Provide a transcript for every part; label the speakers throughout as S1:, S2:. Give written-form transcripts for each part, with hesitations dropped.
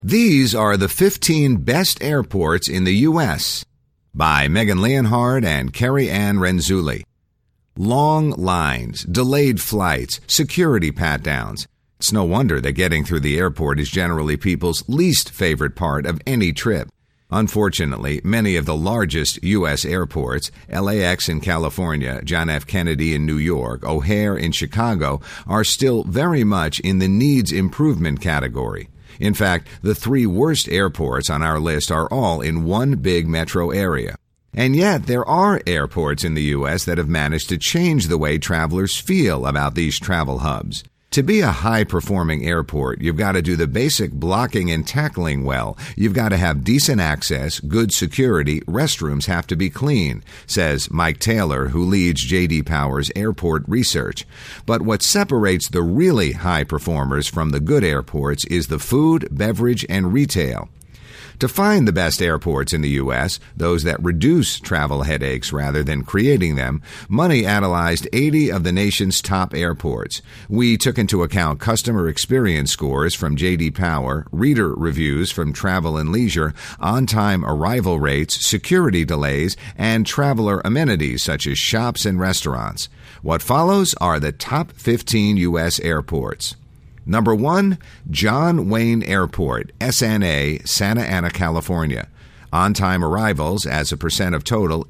S1: These are the 15 best airports in the U.S. by Megan Leonhard and Carrie Ann Renzulli. Long lines, delayed flights, security pat-downs. It's no wonder that getting through the airport is generally people's least favorite part of any trip. Unfortunately, many of the largest U.S. airports, LAX in California, John F. Kennedy in New York, O'Hare in Chicago, are still very much in the needs improvement category. In fact, the 3 worst airports on our list are all in one big metro area. And yet, there are airports in the U.S. that have managed to change the way travelers feel about these travel hubs. To be a high-performing airport, you've got to do the basic blocking and tackling well. You've got to have decent access, good security, restrooms have to be clean, says Mike Taylor, who leads J.D. Power's airport research. But what separates the really high performers from the good airports is the food, beverage, and retail. To find the best airports in the U.S., those that reduce travel headaches rather than creating them, Money analyzed 80 of the nation's top airports. We took into account customer experience scores from J.D. Power, reader reviews from Travel and Leisure, on-time arrival rates, security delays, and traveler amenities such as shops and restaurants. What follows are the top 15 U.S. airports. Number 1, John Wayne Airport, SNA, Santa Ana, California. On-time arrivals as a percent of total,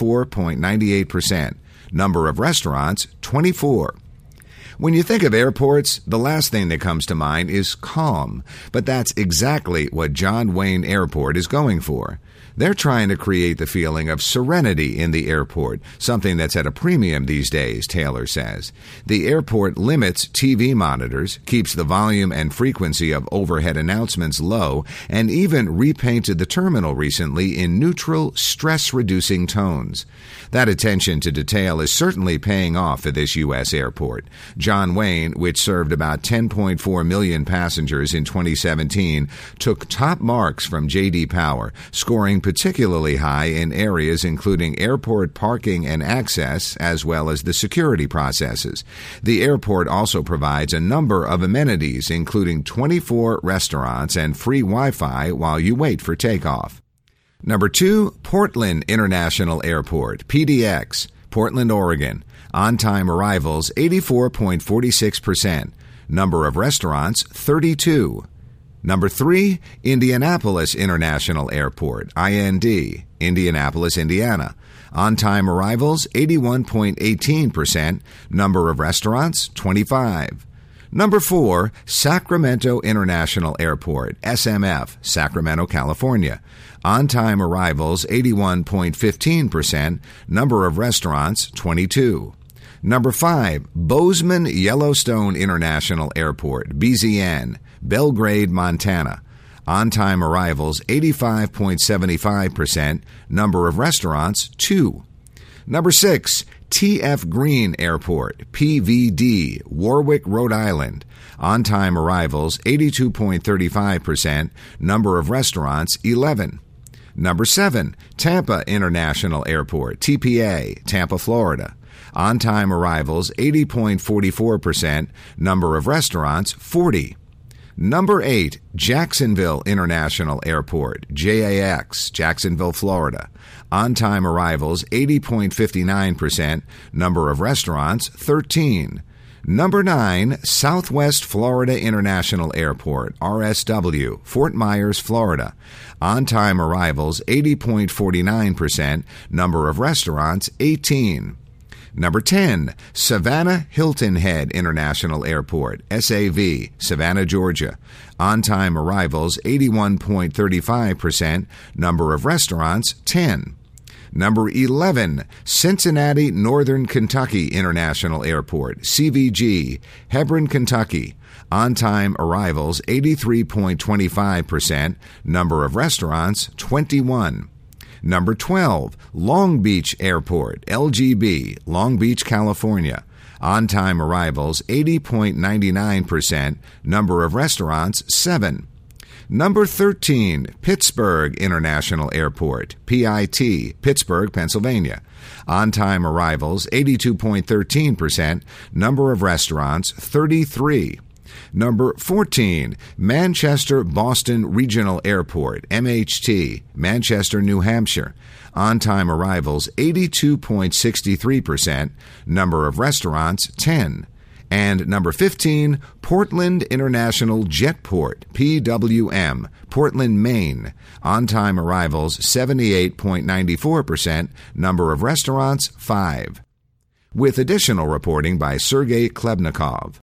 S1: 84.98%. Number of restaurants, 24. When you think of airports, the last thing that comes to mind is calm. But that's exactly what John Wayne Airport is going for. They're trying to create the feeling of serenity in the airport, something that's at a premium these days, Taylor says. The airport limits TV monitors, keeps the volume and frequency of overhead announcements low, and even repainted the terminal recently in neutral, stress-reducing tones. That attention to detail is certainly paying off at this U.S. airport. John Wayne, which served about 10.4 million passengers in 2017, took top marks from J.D. Power, scoring particularly high in areas including airport parking and access, as well as the security processes. The airport also provides a number of amenities, including 24 restaurants and free Wi-Fi while you wait for takeoff. Number 2, Portland International Airport, PDX, Portland, Oregon. On-time arrivals, 84.46%. Number of restaurants, 32. Number 3, Indianapolis International Airport, IND, Indianapolis, Indiana. On-time arrivals, 81.18%. Number of restaurants, 25. Number 4, Sacramento International Airport, SMF, Sacramento, California. On-time arrivals, 81.15%. Number of restaurants, 22. Number 5, Bozeman Yellowstone International Airport, BZN, Belgrade, Montana. On-time arrivals, 85.75%. Number of restaurants, 2. Number 6, TF Green Airport, PVD, Warwick, Rhode Island. On-time arrivals, 82.35%. Number of restaurants, 11. Number 7, Tampa International Airport, TPA, Tampa, Florida. On-time arrivals, 80.44%. Number of restaurants, 40. Number 8, Jacksonville International Airport, JAX, Jacksonville, Florida. On-time arrivals, 80.59%. Number of restaurants, 13. Number 9, Southwest Florida International Airport, RSW, Fort Myers, Florida. On-time arrivals, 80.49%. Number of restaurants, 18. Number 10, Savannah Hilton Head International Airport, SAV, Savannah, Georgia. On-time arrivals, 81.35%. Number of restaurants, 10. Number 11, Cincinnati Northern Kentucky International Airport, CVG, Hebron, Kentucky. On-time arrivals, 83.25%. Number of restaurants, 21. Number 12, Long Beach Airport, LGB, Long Beach, California. On-time arrivals, 80.99%. Number of restaurants, 7. Number 13, Pittsburgh International Airport, PIT, Pittsburgh, Pennsylvania. On-time arrivals, 82.13%. Number of restaurants, 33. Number 14, Manchester Boston Regional Airport, MHT, Manchester, New Hampshire. On-time arrivals, 82.63%. Number of restaurants, 10. And number 15, Portland International Jetport, PWM, Portland, Maine. On-time arrivals, 78.94%. Number of restaurants, 5. With additional reporting by Sergei Klebnikov.